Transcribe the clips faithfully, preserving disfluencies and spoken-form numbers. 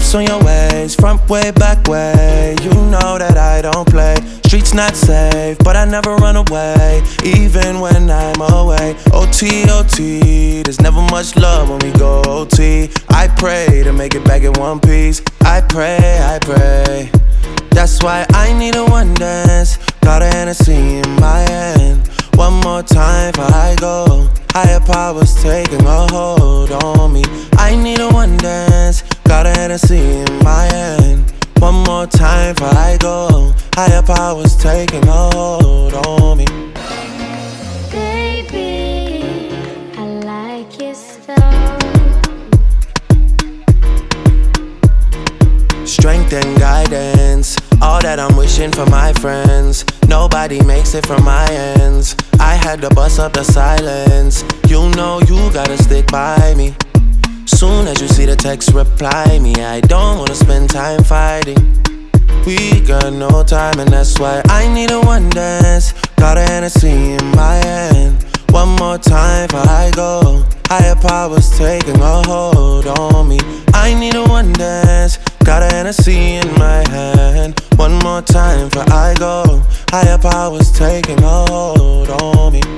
ice on your ways, front way, back way. You know that I don't play. Streets not safe, but I never run away, even when I'm away. O T, O T, there's never much love when we go O T. I pray to make it back in one piece. I pray, I pray. That's why I need a one dance. Got a Hennessy in my hand. One more time before I go. Higher powers taking a hold on me. I need a one dance. Got a Hennessy in my hand. One more time before I go. Higher powers taking a hold on me. Baby, I like it so. Strength and guidance, all that I'm wishing for my friends. Nobody makes it from my ends. I had to bust up the silence. You know you gotta stick by me. Soon as you see the text, reply me. I don't wanna spend time fighting. We got no time and that's why I need a one dance. Got a Hennessy in my hand. One more time before I go. Higher powers taking a hold on me. I need a one dance. Got a Hennessy in my hand. One more time before I go. Higher powers taking a hold on me.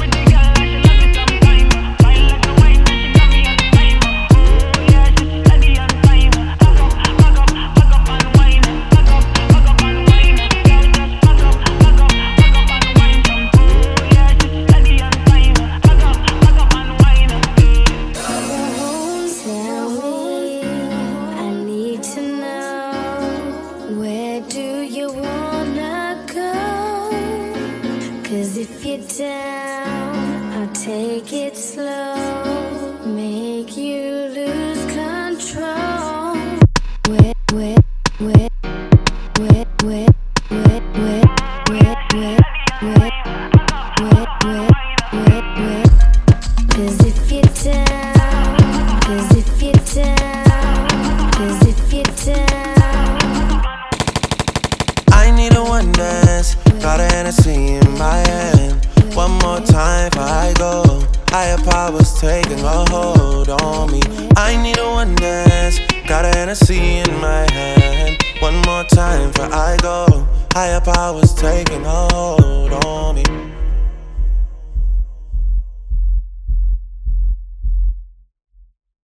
If you're down, I'll take it slow, make you lose control. Wet, wet, wet, wet, wet, wet, wet, wet, wet, wet, wet, wet, wet, wet. 'Cause if you're down, 'cause if you're down, 'cause if you're down. I need a one dance. Got a Hennessy in my hand. One more time before I go. Higher powers taking a hold on me. I need a one dance. Got a Hennessy in my hand. One more time before I go. Higher powers taking a hold on me.